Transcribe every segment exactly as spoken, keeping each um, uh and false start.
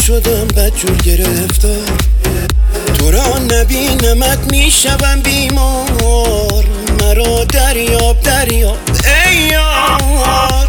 شدم بدجور گرفتار، تو را نبینمت میشوم بیمار. مرا دریاب دریاب ای یار،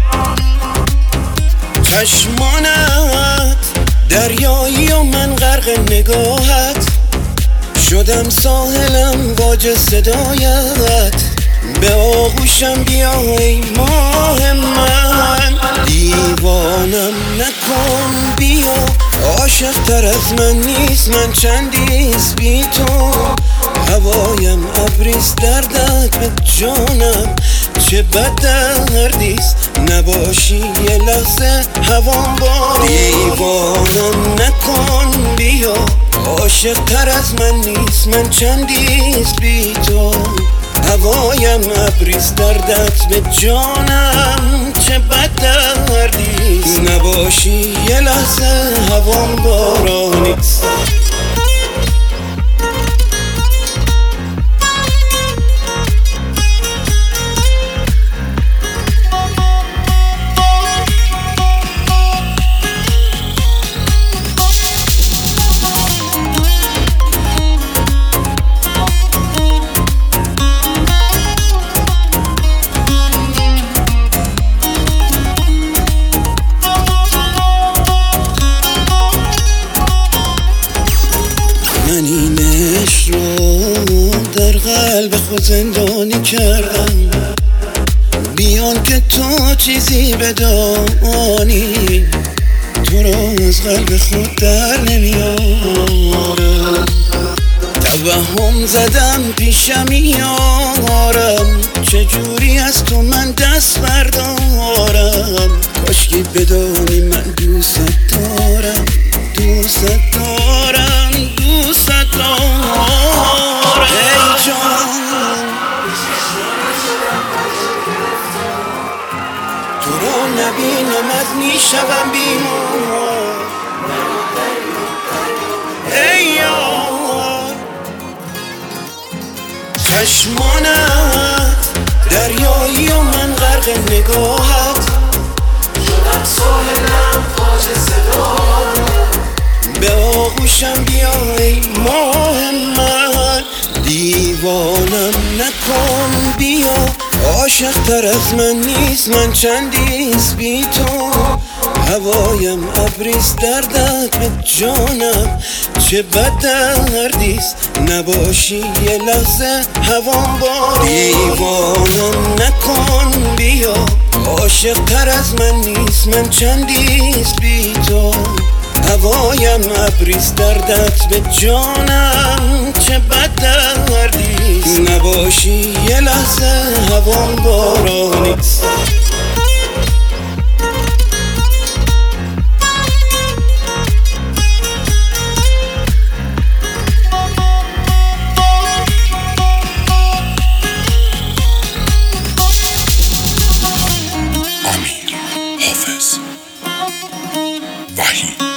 چشمانت دریایی و من غرق نگاهت، شدم ساحلم واج صدایت. به آغوشم بیا ای ماه من، دیوانم نکن بیا. عاشق تر از من نیست من چندیست بی تو، هوایم ابریست دردت به جانم چه بد دردیست. نباشی یه لحظه هوام باری، دیوانم نکن بیا. عاشق تر از من نیست من چندیست بی تو، هوایم ابریست دردت به جانم چه بد دردیست. نباشی یه لحظه هوام بارانیست. من این عشق رو در قلب خود زندانی کردم، بیان که تو چیزی بدانی. تو رو از قلب خود در نمیارم، توهم زدم پیشم میارم. چجوری از تو من دست بردارم، کاشکی بدانی من دوست دارم دوست دارم دوست دارم ای جان. تو رو نبینمت میشوم بیمار ای یار، چشمانت دریایی و من غرق نگاهت، شدم ساحلم واج صدایت. به آغوشم بیا ای ماه من، دیوانم نکن بیا. عاشق تر از من نیست من چندیست بی تو، هوایم ابریست دردت به جانم چه بد دردیست. نباشی یه لحظه هوام باری، دیوانم نکن بیا. عاشق تر از من نیست من چندیست بی تو، هوایم ابریست دردت به جانم چه بد دردیست. نباشی یه لحظه هوام بارانیست. امیر حافظ وحید